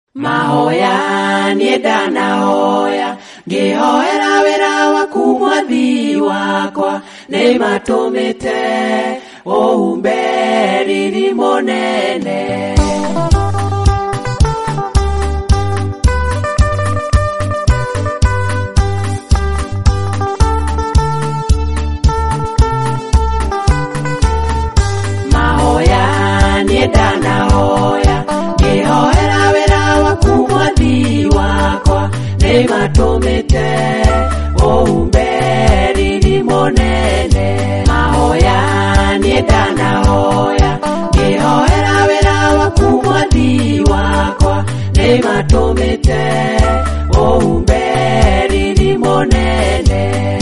Mahoya nienda nahoya ngihoera wira waku mwathi wakwa ni matumite umbe riri monene. Mahoya nienda nahoya ngihoera wira waku mwathi wakwa ni matumite umbe riri monene. Mahoya nienda nahoya ngihoera wira waku mwathi wakwa ni matumite umbe riri monene.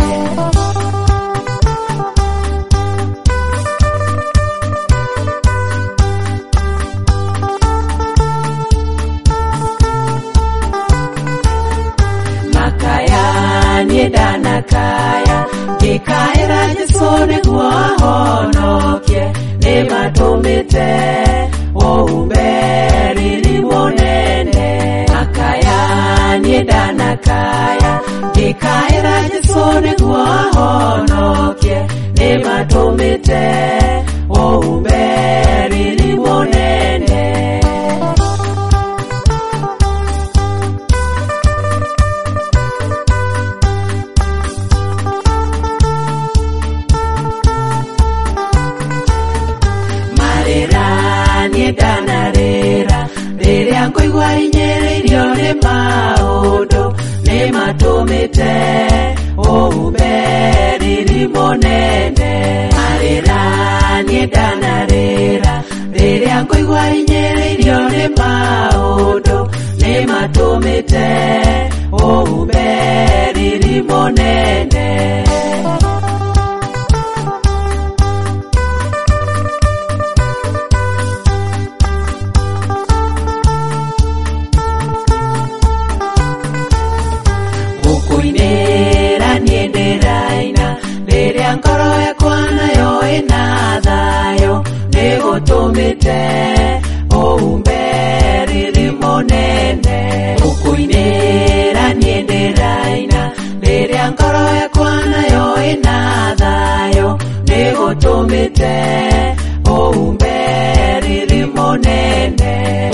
Nienda nakaya ngikaira Jesu niguo ahonokie ni matumite umbe riri monene. Makaya nienda nakaya ngikaira Jesu niguo ahonokie ni matumite umbe riri monene. Nienda narira riria ngoigua inyiriirio ni maundu ni matumite umbe riri monene. Marira nienda narira riria ngoigua inyiriirio ni maundu ni matumite umbe riri monene. Kuinera nienderaina riria ngoro yakwa nayo ina thayo nigutumite umbe riri monene. Kuinera nienderaina riria ngoro yakwa nayo ina thayo nigutumite umbe riri monene.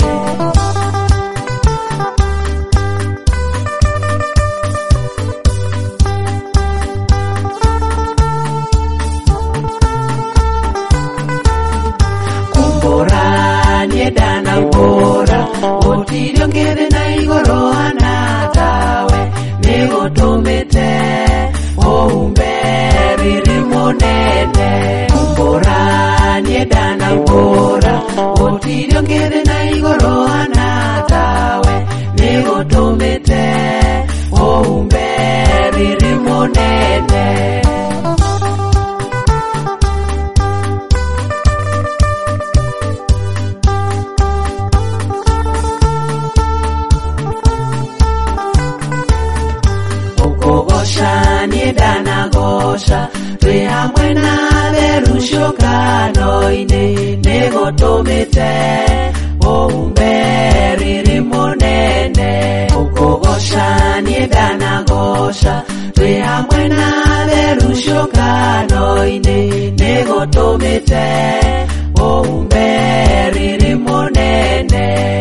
Nienda na ubora utirio ngere na igoro anatawe nigutumite umbe riri monene. Ubora nienda na ubora utirio ngere na igoro anatawe nigutumite umbe riri monene. Nienda na gosha twi hamwe na theru ciũngano-inĩ nĩgũtũmĩte umbe riri monene. Ũkũgoca nienda na gosha twi hamwe na theru ciũngano-inĩ nĩgũtũmĩte umbe riri monene.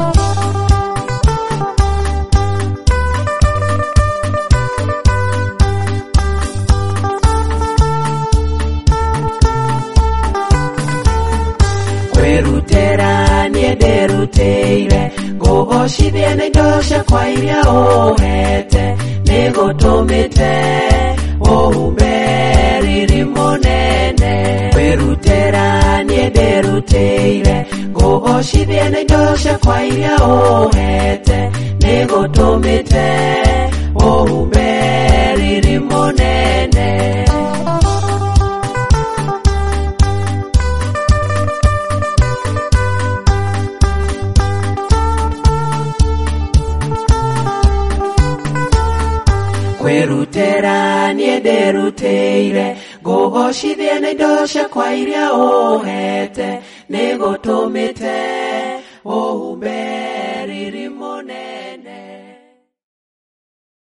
Kwĩrutĩra nienderutĩire ngũgocithie na indo ciakwa iria ũhete nĩgũtũmĩte umbe riri monene. Kwĩrutĩra nienderutĩire ngũgocithie na indo ciakwa iria ũhete nĩgũtũmĩte umbe riri monene. Kwĩrutĩra nienderutĩire ngũgocithie na indo ciakwa iria ũhete nĩgũtũmĩte umbe riri munene.